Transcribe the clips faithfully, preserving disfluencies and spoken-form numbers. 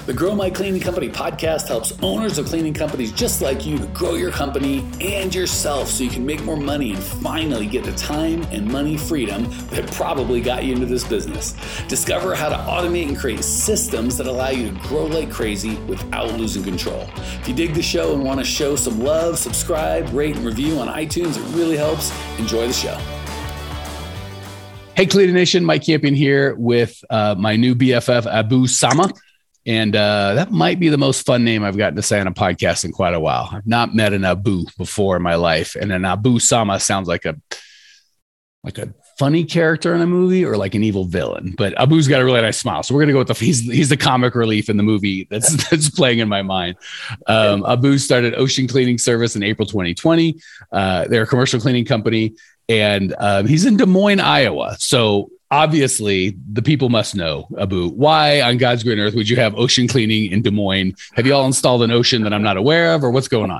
The Grow My Cleaning Company podcast helps owners of cleaning companies just like you to grow your company and yourself so you can make more money and finally get the time and money freedom that probably got you into this business. Discover how to automate and create systems that allow you to grow like crazy without losing control. If you dig the show and want to show some love, subscribe, rate, and review on iTunes. It really helps. Enjoy the show. Hey, Cleaning Nation, Mike Campion here with uh, my new B F F, Abu Sama. And uh, that might be the most fun name I've gotten to say on a podcast in quite a while. I've not met an Abu before in my life. And an Abu Sama sounds like a like a funny character in a movie or like an evil villain. But Abu's got a really nice smile. So we're going to go with the, he's, he's the comic relief in the movie that's, that's playing in my mind. Um, Abu started Ocean Cleaning Service in April twenty twenty. Uh, they're a commercial cleaning company. And um, he's in Des Moines, Iowa. So obviously, the people must know, Abu, why on God's green earth would you have ocean cleaning in Des Moines? Have you all installed an ocean that I'm not aware of, or what's going on?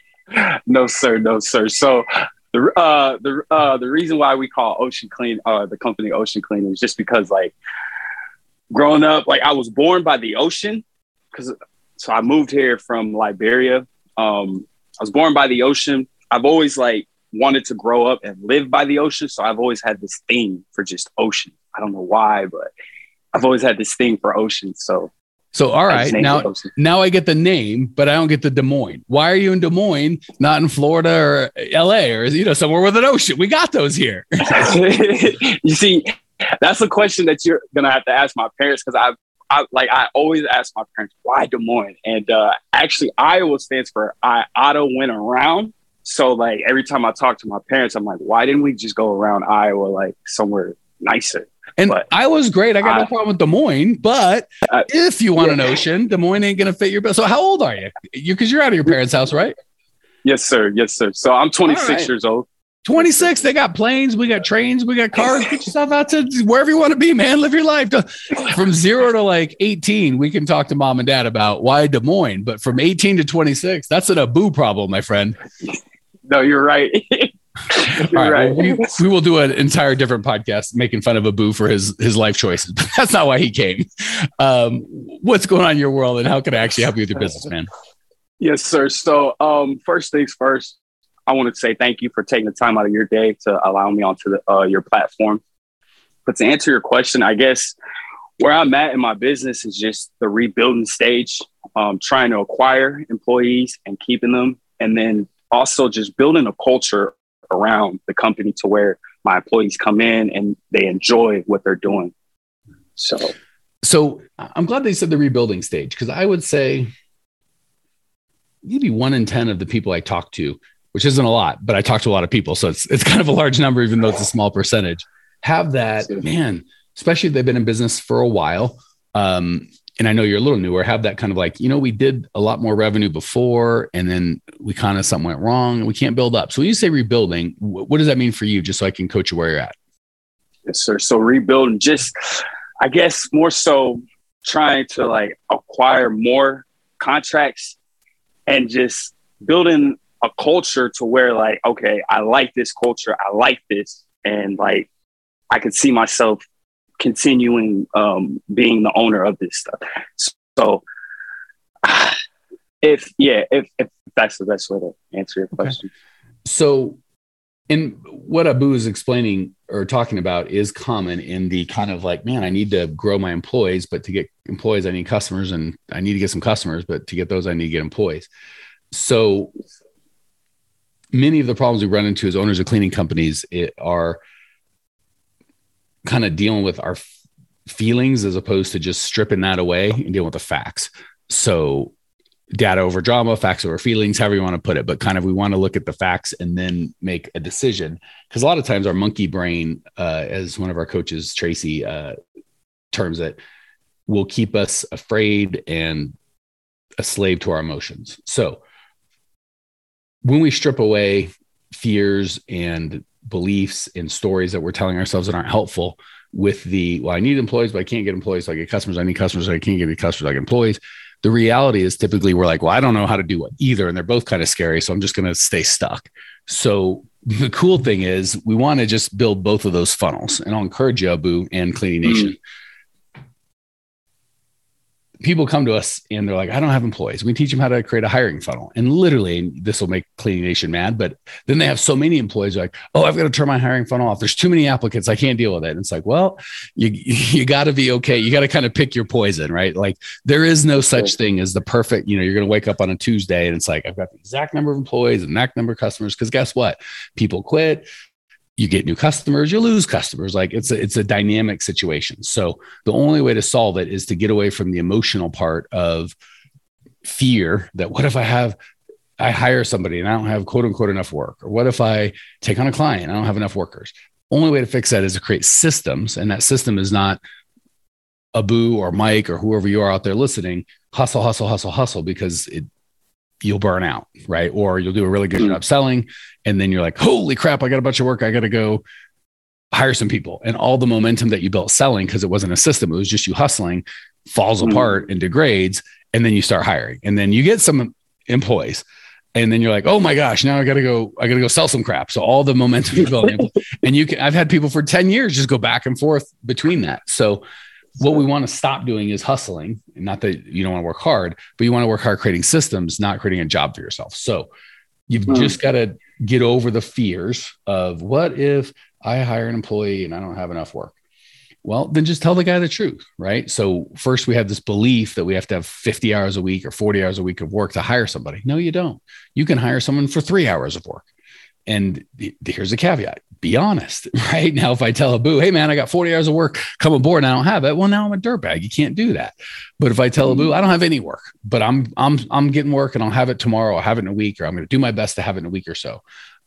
No, sir. No, sir. So the uh, the uh, the reason why we call Ocean Clean, uh, the company Ocean Cleaning, is just because, like, growing up, like, I was born by the ocean. Because so I moved here from Liberia. Um, I was born by the ocean. I've always, like, wanted to grow up and live by the ocean. So I've always had this thing for just ocean. I don't know why, but I've always had this thing for ocean. So, so all right, now, now I get the name, but I don't get the Des Moines. Why are you in Des Moines, not in Florida or L A or, you know, somewhere with an ocean? We got those here. You see, that's a question that you're going to have to ask my parents. Cause I, I like, I always ask my parents, why Des Moines? And uh, actually Iowa stands for I Otto went around. So, like, every time I talk to my parents, I'm like, why didn't we just go around Iowa, like, somewhere nicer? And but, Iowa's great. I got I, no problem with Des Moines. But uh, if you want yeah. an ocean, Des Moines ain't going to fit your bill. So how old are you? You Because you're out of your parents' house, right? Yes, sir. Yes, sir. So I'm twenty-six right. years old. twenty-six. They got planes. We got trains. We got cars. Get yourself out to wherever you want to be, man. Live your life. From zero to like eighteen, we can talk to mom and dad about why Des Moines. But from eighteen to twenty-six, that's an Abu problem, my friend. No, you're right. you're right. right. Well, we, we will do an entire different podcast making fun of Abu for his his life choices, but that's not why he came. Um, what's going on in your world, and how can I actually help you with your business, man? Yes, sir. So um, first things first, I want to say thank you for taking the time out of your day to allow me onto the, uh, your platform. But to answer your question, I guess where I'm at in my business is just the rebuilding stage, um, trying to acquire employees and keeping them, and then also just building a culture around the company to where my employees come in and they enjoy what they're doing. So, so I'm glad they said the rebuilding stage, because I would say maybe one in ten of the people I talk to, which isn't a lot, but I talk to a lot of people. So it's, it's kind of a large number, even though it's a small percentage, have that, man, especially if they've been in business for a while. Um, and I know you're a little newer, have that kind of like, you know, we did a lot more revenue before, and then we kind of something went wrong and we can't build up. So when you say rebuilding, what does that mean for you? Just so I can coach you where you're at. Yes, sir. So rebuilding, just, I guess more so trying to like acquire more contracts and just building a culture to where like, okay, I like this culture. I like this. And like, I could see myself continuing um, being the owner of this stuff. So if, yeah, if, if that's the best way to answer your question. Okay. So in what Abu is explaining or talking about is common in the kind of like, man, I need to grow my employees, but to get employees, I need customers, and I need to get some customers, but to get those, I need to get employees. So many of the problems we run into as owners of cleaning companies it, are kind of dealing with our f- feelings as opposed to just stripping that away and dealing with the facts. So data over drama, facts over feelings, however you want to put it, but kind of, we want to look at the facts and then make a decision. Because a lot of times our monkey brain, uh, as one of our coaches, Tracy, uh, terms it, will keep us afraid and a slave to our emotions. So when we strip away fears and beliefs and stories that we're telling ourselves that aren't helpful with the, well, I need employees, but I can't get employees. So I get customers. I need customers. So I can't get any customers. I get employees. The reality is typically we're like, well, I don't know how to do either. And they're both kind of scary. So I'm just going to stay stuck. So the cool thing is we want to just build both of those funnels, and I'll encourage you, Abu and Cleaning Nation. Mm. people come to us and they're like, I don't have employees. We teach them how to create a hiring funnel. And literally, this will make Cleaning Nation mad, but then they have so many employees like, oh, I've got to turn my hiring funnel off. There's too many applicants. I can't deal with it. And it's like, well, you, you got to be okay. You got to kind of pick your poison, right? Like there is no such thing as the perfect, you know, you're going to wake up on a Tuesday and it's like, I've got the exact number of employees and exact number of customers. Cause guess what? People quit. You get new customers, you lose customers. Like it's a, it's a dynamic situation. So the only way to solve it is to get away from the emotional part of fear that what if I have, I hire somebody and I don't have quote unquote enough work? Or what if I take on a client and I don't have enough workers? Only way to fix that is to create systems. And that system is not Abu or Mike or whoever you are out there listening, hustle, hustle, hustle, hustle, because it, you'll burn out, right? Or you'll do a really good job selling. And then you're like, holy crap, I got a bunch of work. I got to go hire some people. And all the momentum that you built selling, because it wasn't a system, it was just you hustling, falls mm-hmm. apart and degrades. And then you start hiring. And then you get some employees. And then you're like, oh my gosh, now I got to go, I got to go sell some crap. So all the momentum you built, and you can, I've had people for ten years just go back and forth between that. So what we want to stop doing is hustling. Not that you don't want to work hard, but you want to work hard creating systems, not creating a job for yourself. So you've mm. just got to get over the fears of what if I hire an employee and I don't have enough work? Well, then just tell the guy the truth, right? So first we have this belief that we have to have fifty hours a week or forty hours a week of work to hire somebody. No, you don't. You can hire someone for three hours of work. And here's a caveat, be honest, right? Now, if I tell Abu, hey man, I got forty hours of work, come aboard and I don't have it. Well, now I'm a dirtbag. You can't do that. But if I tell Abu, I don't have any work, but I'm, I'm, I'm getting work and I'll have it tomorrow. I'll have it in a week, or I'm going to do my best to have it in a week or so.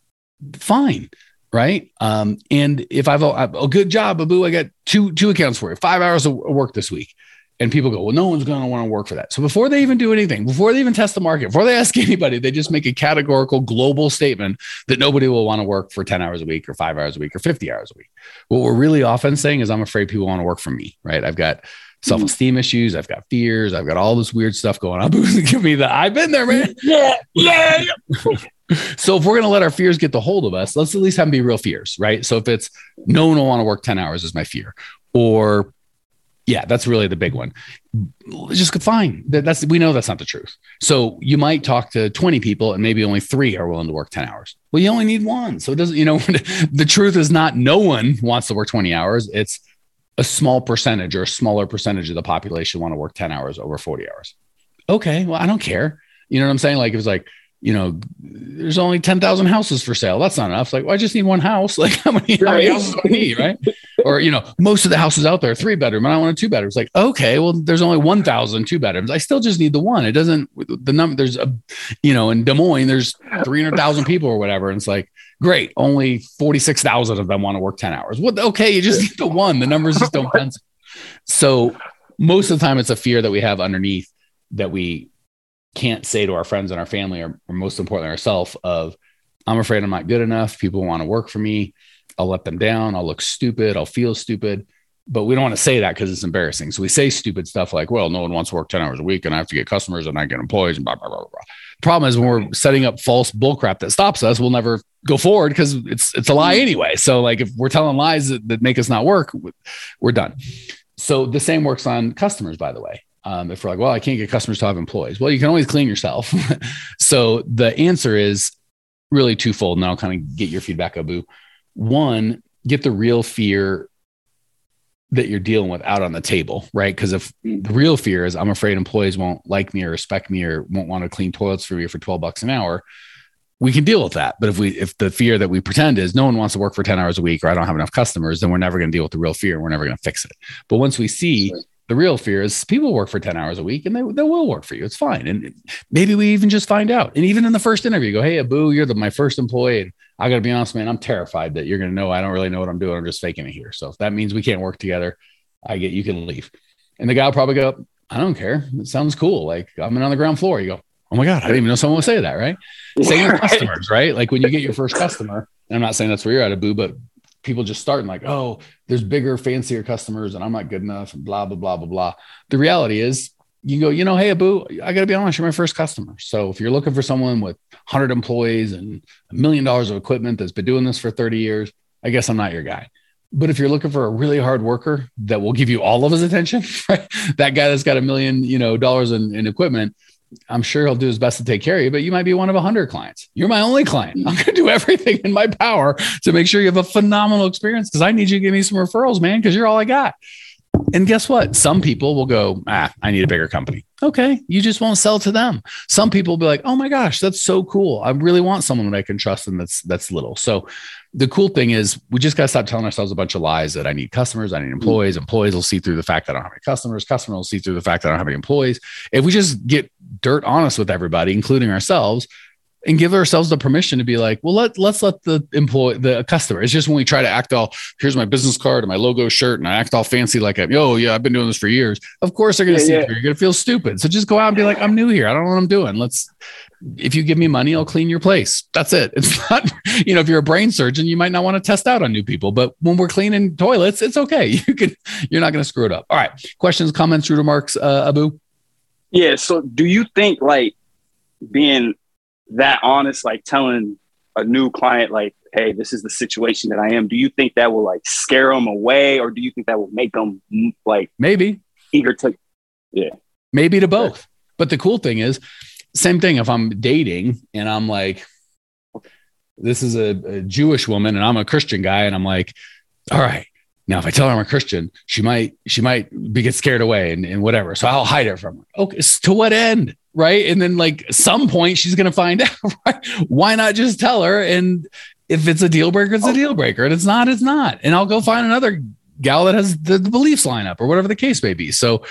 Fine. Right. Um, and if I've a, a good job, Abu, I got two, two accounts for you, five hours of work this week. And people go, well, no one's going to want to work for that. So before they even do anything, before they even test the market, before they ask anybody, they just make a categorical global statement that nobody will want to work for ten hours a week or five hours a week or fifty hours a week. What we're really often saying is I'm afraid people want to work for me, right? I've got self-esteem issues. I've got fears. I've got all this weird stuff going on. Give me the, I've been there, man. Yeah. Yeah. So if we're going to let our fears get the hold of us, let's at least have them be real fears, right? So if it's no one will want to work ten hours is my fear, or yeah, that's really the big one. Just fine. That's, we know that's not the truth. So you might talk to twenty people and maybe only three are willing to work ten hours. Well, you only need one. So it doesn't, you know, the truth is not no one wants to work twenty hours. It's a small percentage or a smaller percentage of the population want to work ten hours over forty hours. Okay. Well, I don't care. You know what I'm saying? Like, it was like, you know, there's only ten thousand houses for sale. That's not enough. Like, well, I just need one house. Like, how many, right. how many houses do I need? Right. Or, you know, most of the houses out there are three bedroom and I want a two bedroom. It's like, okay, well, there's only one thousand two bedrooms. I still just need the one. It doesn't, the number, there's a, you know, in Des Moines, there's three hundred thousand people or whatever. And it's like, great. Only forty-six thousand of them want to work ten hours. Well, okay. You just need the one. The numbers just don't pencil. So most of the time it's a fear that we have underneath that we can't say to our friends and our family, or, or most importantly ourselves, of I'm afraid I'm not good enough. People want to work for me. I'll let them down. I'll look stupid. I'll feel stupid. But we don't want to say that because it's embarrassing. So we say stupid stuff like, well, no one wants to work ten hours a week and I have to get customers and I get employees and blah, blah, blah, blah. The problem is when we're setting up false bullcrap that stops us, we'll never go forward because it's it's a lie anyway. So like if we're telling lies that, that make us not work, we're done. So the same works on customers, by the way. Um, if we're like, well, I can't get customers to have employees. Well, you can always clean yourself. So the answer is really twofold. And I'll kind of get your feedback, Abu. One, get the real fear that you're dealing with out on the table, right? Because if the real fear is I'm afraid employees won't like me or respect me or won't want to clean toilets for me for twelve bucks an hour, we can deal with that. But if we, if the fear that we pretend is no one wants to work for ten hours a week or I don't have enough customers, then we're never going to deal with the real fear and we're never going to fix it. But once we see the real fear is people work for ten hours a week and they, they will work for you. It's fine. And maybe we even just find out. And even in the first interview, go, hey, Abu, you're the, my first employee. And I got to be honest, man, I'm terrified that you're going to know I don't really know what I'm doing. I'm just faking it here. So if that means we can't work together, I get, you can leave. And the guy will probably go, I don't care. It sounds cool. Like I'm on the ground floor. You go, oh my God, I didn't even know someone would say that. Right. Same with customers, right? Like when you get your first customer, and I'm not saying that's where you're at, Abu, but people just starting like, oh, there's bigger, fancier customers and I'm not good enough and blah, blah, blah, blah, blah. The reality is you go, you know, hey, Abu, I got to be honest, you're my first customer. So if you're looking for someone with one hundred employees and a million dollars of equipment that's been doing this for thirty years, I guess I'm not your guy. But if you're looking for a really hard worker that will give you all of his attention, right? That guy that's got a million, you know, dollars in, in equipment, I'm sure he'll do his best to take care of you, but you might be one of a hundred clients. You're my only client. I'm going to do everything in my power to make sure you have a phenomenal experience, because I need you to give me some referrals, man, because you're all I got. And guess what? Some people will go, ah, I need a bigger company. Okay. You just won't sell to them. Some people will be like, oh my gosh, that's so cool. I really want someone that I can trust and that's, that's little. So the cool thing is we just got to stop telling ourselves a bunch of lies that I need customers, I need employees. Employees will see through the fact that I don't have any customers. Customers will see through the fact that I don't have any employees. If we just get dirt honest with everybody, including ourselves, and give ourselves the permission to be like, well, let, let's let the employee, the customer. It's just when we try to act all, here's my business card and my logo shirt, and I act all fancy like, I'm, oh yeah, I've been doing this for years. Of course they're going to yeah, see yeah. You're going to feel stupid. So just go out and be like, I'm new here. I don't know what I'm doing. Let's, if you give me money, I'll clean your place. That's it. It's not, you know, if you're a brain surgeon, you might not want to test out on new people, but when we're cleaning toilets, it's okay. You can, you're not going to screw it up. All right. Questions, comments, remarks, uh, Abu? Yeah. So do you think like being that honest, like telling a new client, like, hey, this is the situation that I am, do you think that will like scare them away, or do you think that will make them like maybe eager to, yeah, maybe to both. But the cool thing is, same thing. If I'm dating and I'm like, this is a, a Jewish woman and I'm a Christian guy, and I'm like, all right, now if I tell her I'm a Christian, she might, she might be get scared away and, and whatever. So I'll hide it from her. Okay. To what end? Right. And then like some point she's going to find out, right? Why not just tell her? And if it's a deal breaker, it's a deal breaker, and it's not, it's not. And I'll go find another gal that has the, the beliefs line up or whatever the case may be. So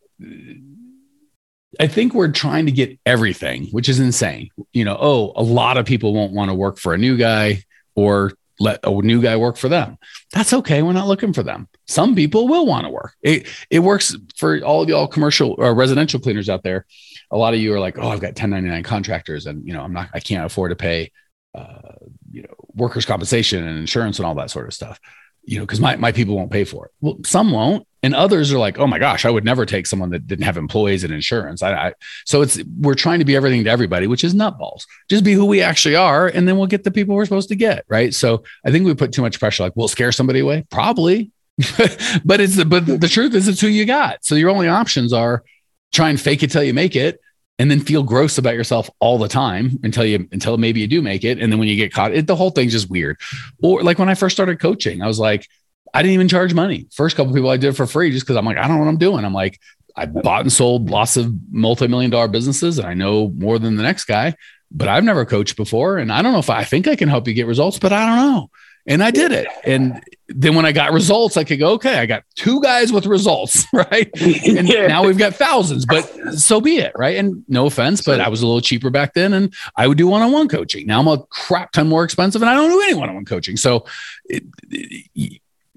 I think we're trying to get everything, which is insane. You know, oh, a lot of people won't want to work for a new guy or let a new guy work for them. That's okay. We're not looking for them. Some people will want to work. It, it works for all of y'all commercial or residential cleaners out there. A lot of you are like, oh, I've got ten ninety-nine contractors, and you know, I'm not, I can't afford to pay, uh, you know, workers' compensation and insurance and all that sort of stuff, you know, because my, my people won't pay for it. Well, some won't, and others are like, oh my gosh, I would never take someone that didn't have employees and insurance. I, I so it's we're trying to be everything to everybody, which is nutballs. Just be who we actually are, and then we'll get the people we're supposed to get, right? So I think we put too much pressure. Like, we'll scare somebody away, probably, but it's but the truth is, it's who you got. So your only options are try and fake it till you make it, and then feel gross about yourself all the time until you, until maybe you do make it. And then when you get caught, it, the whole thing's just weird. Or like when I first started coaching, I was like, I didn't even charge money. First couple of people I did for free, just cause I'm like, I don't know what I'm doing. I'm like, I bought and sold lots of multi-million dollar businesses, and I know more than the next guy, but I've never coached before. And I don't know if I, I think I can help you get results, but I don't know. And I did it. And then when I got results, I could go, okay, I got two guys with results, right? And yeah. Now we've got thousands, but so be it, right? And no offense, but I was a little cheaper back then, and I would do one-on-one coaching. Now I'm a crap ton more expensive, and I don't do any one-on-one coaching. So it, it,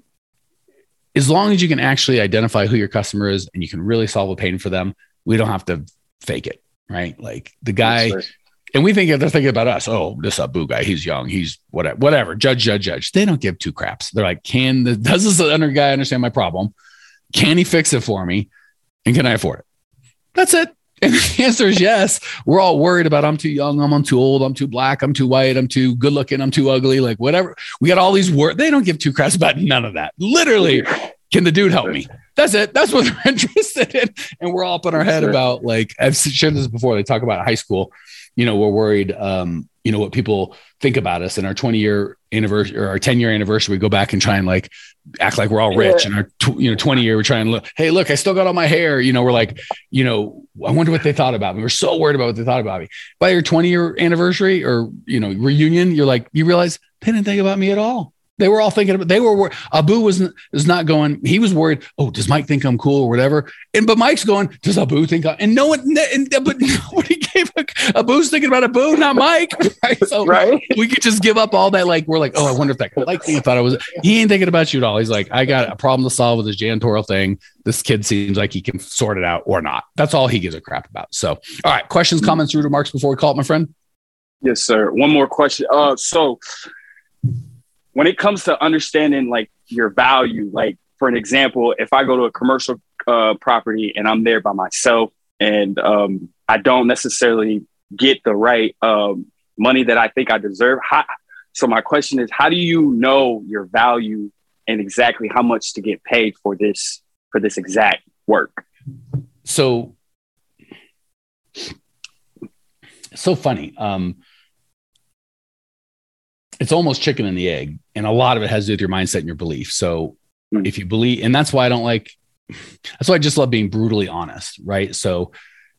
as long as you can actually identify who your customer is and you can really solve a pain for them, we don't have to fake it, right? Like the guy... And we think they're thinking about us. Oh, this Abu guy, he's young. He's whatever, whatever. Judge, judge, judge. They don't give two craps. They're like, can the, does this other guy understand my problem? Can he fix it for me? And can I afford it? That's it. And the answer is yes. We're all worried about, I'm too young. I'm, I'm too old. I'm too black. I'm too white. I'm too good looking. I'm too ugly. Like whatever. We got all these words. They don't give two craps about none of that. Literally, can the dude help me? That's it. That's what they're interested in. And we're all up in our head about, like, I've shared this before. They talk about high school. You know, we're worried, um, you know, what people think about us. And our twenty year anniversary or our ten year anniversary, we go back and try and like act like we're all rich. Yeah. And our, tw- you know, twenty year, we try and look, hey, look, I still got all my hair. You know, we're like, you know, I wonder what they thought about me. We're so worried about what they thought about me. By your twenty year anniversary or, you know, reunion, you're like, you realize they didn't think about me at all. They were all thinking about, they were, Abu was, was not going, he was worried. Oh, does Mike think I'm cool or whatever? And, but Mike's going, does Abu think I, and no one, and, but nobody gave a, Abu's thinking about Abu, not Mike. Right. So right. We could just give up all that. Like, we're like, oh, I wonder if that guy liked me. I thought I was, he ain't thinking about you at all. He's like, I got a problem to solve with this janitorial thing. This kid seems like he can sort it out or not. That's all he gives a crap about. So, all right. Questions, comments, or remarks before we call it, my friend? Yes, sir. One more question. Uh, so, when it comes to understanding like your value, like for an example, if I go to a commercial uh, property and I'm there by myself and um, I don't necessarily get the right um, money that I think I deserve. How, so my question is, how do you know your value and exactly how much to get paid for this for this exact work. So, so funny. Um, it's almost chicken and the egg, and a lot of it has to do with your mindset and your belief. So, mm. if you believe, and that's why I don't like. That's why I just love being brutally honest, right? So,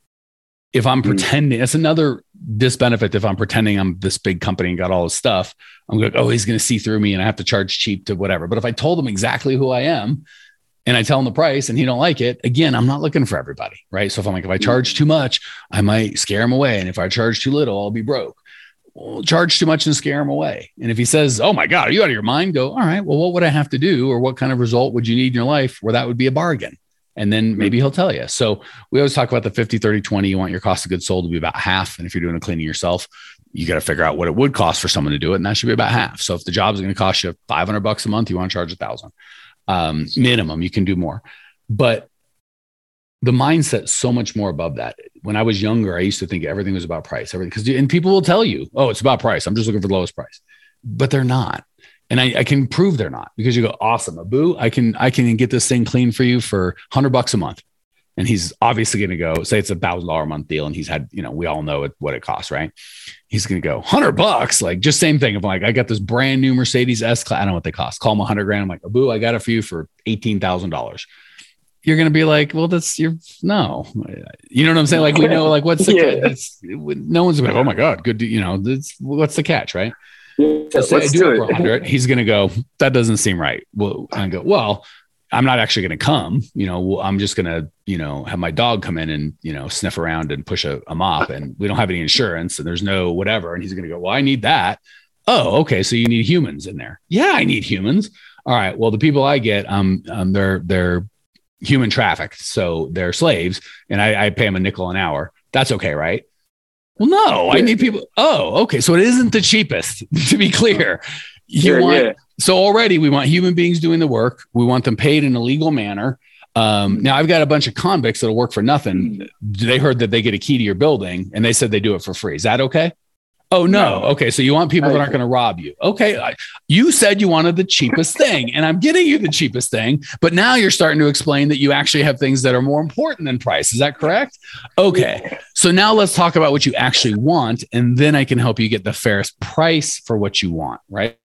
if I'm mm. pretending, that's another disbenefit. If I'm pretending I'm this big company and got all this stuff, I'm like, oh, he's going to see through me, and I have to charge cheap to whatever. But if I told him exactly who I am, and I tell him the price and he don't like it, again, I'm not looking for everybody, right? So if I'm like, if I charge too much, I might scare him away. And if I charge too little, I'll be broke. Well, charge too much and scare him away. And if he says, oh my God, are you out of your mind? Go, all right, well, what would I have to do? Or what kind of result would you need in your life where that would be a bargain? And then maybe he'll tell you. So we always talk about the fifty, thirty, twenty. You want your cost of goods sold to be about half. And if you're doing a cleaning yourself, you got to figure out what it would cost for someone to do it. And that should be about half. So if the job is going to cost you five hundred bucks a month, you want to charge a thousand um, minimum. You can do more. But the mindset's so much more above that. When I was younger, I used to think everything was about price. Everything, because and people will tell you, "Oh, it's about price. I'm just looking for the lowest price," but they're not. And I, I can prove they're not, because you go, "Awesome, Abu, I can I can get this thing clean for you for one hundred bucks a month." And he's obviously going to go say it's a thousand dollar a month deal, and he's had, you know, we all know it, what it costs, right? He's going to go hundred bucks, like just same thing. Of like, I got this brand new Mercedes S class. I don't know what they cost. Call them a hundred grand. I'm like, Abu, I got it for you for eighteen thousand dollars. You're going to be like, well, that's your, no, you know what I'm saying? Like, we know, like, what's the, yeah. it's, no one's like, oh my God, good. You know, this, what's the catch, right? Yeah, so say I do it for one hundred, he's going to go, that doesn't seem right. Well, I go, well, I'm not actually going to come, you know, I'm just going to, you know, have my dog come in and, you know, sniff around and push a, a mop, and we don't have any insurance and there's no whatever. And he's going to go, well, I need that. Oh, okay. So you need humans in there. Yeah, I need humans. All right. Well, the people I get, um, um they're, they're, human trafficked. So they're slaves, and I, I pay them a nickel an hour. That's okay, right? Well, no, I need people. Oh, okay. So it isn't the cheapest, to be clear. You yeah, want, yeah. So already we want human beings doing the work. We want them paid in a legal manner. Um, now I've got a bunch of convicts that'll work for nothing. They heard that they get a key to your building and they said they do it for free. Is that okay? Oh, no. Okay. So you want people that aren't going to rob you. Okay. I, you said you wanted the cheapest thing, and I'm getting you the cheapest thing, but now you're starting to explain that you actually have things that are more important than price. Is that correct? Okay. So now let's talk about what you actually want, and then I can help you get the fairest price for what you want. Right.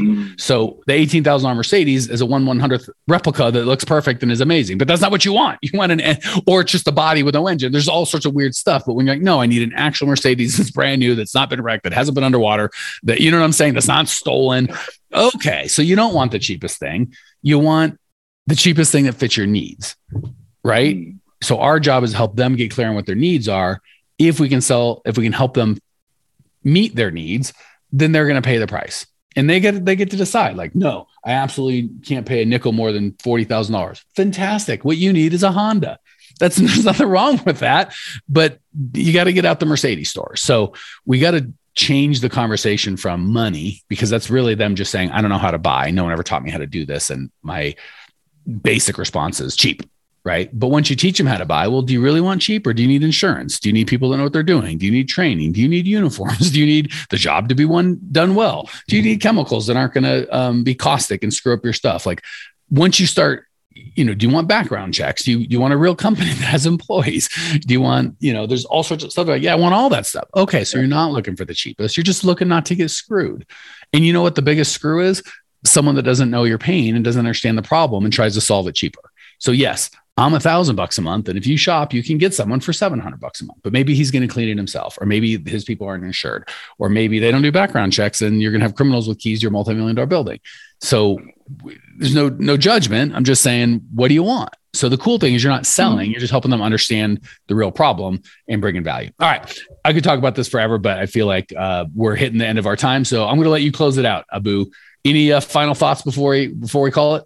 So the eighteen thousand dollars Mercedes is a one one hundredth replica that looks perfect and is amazing, but that's not what you want. You want an, or it's just a body with no engine. There's all sorts of weird stuff. But when you're like, no, I need an actual Mercedes that's brand new, that's not been wrecked, that hasn't been underwater, that, you know what I'm saying? That's not stolen. Okay. So you don't want the cheapest thing. You want the cheapest thing that fits your needs. Right. So our job is to help them get clear on what their needs are. If we can sell, if we can help them meet their needs, then they're going to pay the price. And they get they get to decide, like, no, I absolutely can't pay a nickel more than forty thousand dollars. Fantastic. What you need is a Honda. That's there's nothing wrong with that, but you got to get out the Mercedes store. So we got to change the conversation from money, because that's really them just saying, I don't know how to buy. No one ever taught me how to do this. And my basic response is cheap. Right. But once you teach them how to buy, well, do you really want cheap, or do you need insurance? Do you need people that know what they're doing? Do you need training? Do you need uniforms? Do you need the job to be one done well? Do you need chemicals that aren't going to um, be caustic and screw up your stuff? Like, once you start, you know, do you want background checks? Do you, do you want a real company that has employees? Do you want, you know, there's all sorts of stuff like, yeah, I want all that stuff. Okay. So you're not looking for the cheapest. You're just looking not to get screwed. And you know what the biggest screw is? Someone that doesn't know your pain and doesn't understand the problem and tries to solve it cheaper. So yes, I'm a thousand bucks a month. And if you shop, you can get someone for seven hundred bucks a month, but maybe he's going to clean it himself, or maybe his people aren't insured, or maybe they don't do background checks and you're going to have criminals with keys to your multi-million dollar building. So there's no, no judgment. I'm just saying, what do you want? So the cool thing is you're not selling, you're just helping them understand the real problem and bringing value. All right. I could talk about this forever, but I feel like uh, we're hitting the end of our time. So I'm going to let you close it out, Abu. Any uh, final thoughts before we, before we call it?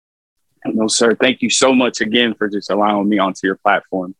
No, sir. Thank you so much again for just allowing me onto your platform.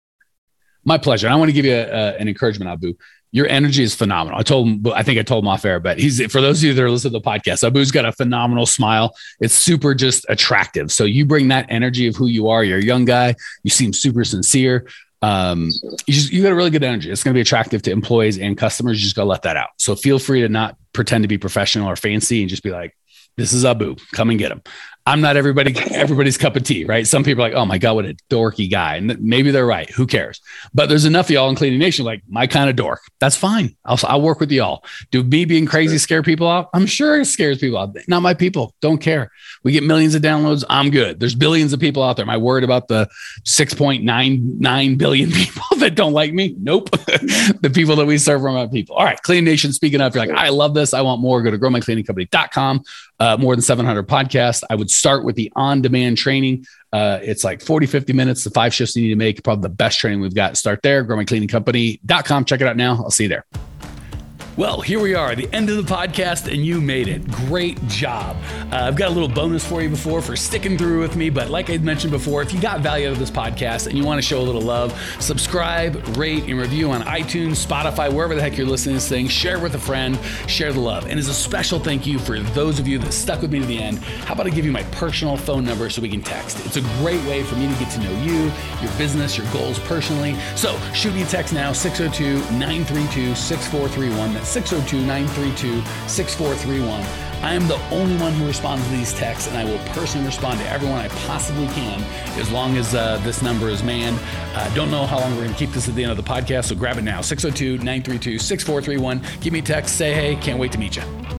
My pleasure. I want to give you a, a, an encouragement, Abu. Your energy is phenomenal. I told him, I think I told him off air, but he's, for those of you that are listening to the podcast, Abu's got a phenomenal smile. It's super just attractive. So you bring that energy of who you are. You're a young guy. You seem super sincere. Um, you just, you got a really good energy. It's going to be attractive to employees and customers. You just got to let that out. So feel free to not pretend to be professional or fancy and just be like, This is Abu. Come and get him. I'm not everybody, everybody's cup of tea, right? Some people are like, oh my God, what a dorky guy. And maybe they're right. Who cares? But there's enough of y'all in Cleaning Nation, like my kind of dork. That's fine. I'll, I'll work with y'all. Do me being crazy scare people out? I'm sure it scares people out. Not my people. Don't care. We get millions of downloads. I'm good. There's billions of people out there. Am I worried about the six point nine nine billion people that don't like me? Nope. The people that we serve are my people. All right. Cleaning Nation, speaking of, you're like, I love this. I want more. Go to grow my cleaning company dot com. Uh, more than seven hundred podcasts. I would start with the on-demand training. Uh, it's like forty, fifty minutes, the five shifts you need to make. Probably the best training we've got. Start there, grow my cleaning company dot com. Check it out now. I'll see you there. Well, here we are, the end of the podcast, and you made it. Great job. Uh, I've got a little bonus for you before for sticking through with me, but like I mentioned before, if you got value out of this podcast and you want to show a little love, subscribe, rate, and review on iTunes, Spotify, wherever the heck you're listening to this thing. Share with a friend, share the love. And as a special thank you for those of you that stuck with me to the end, how about I give you my personal phone number so we can text? It's a great way for me to get to know you, your business, your goals personally. So shoot me a text now, six oh two, nine three two, six four three one. That's six oh two, nine three two, six four three one. I am the only one who responds to these texts, and I will personally respond to everyone I possibly can as long as uh, this number is manned. I uh, don't know how long we're going to keep this at the end of the podcast, so grab it now, six oh two, nine three two, six four three one. Give me a text, say hey, can't wait to meet you.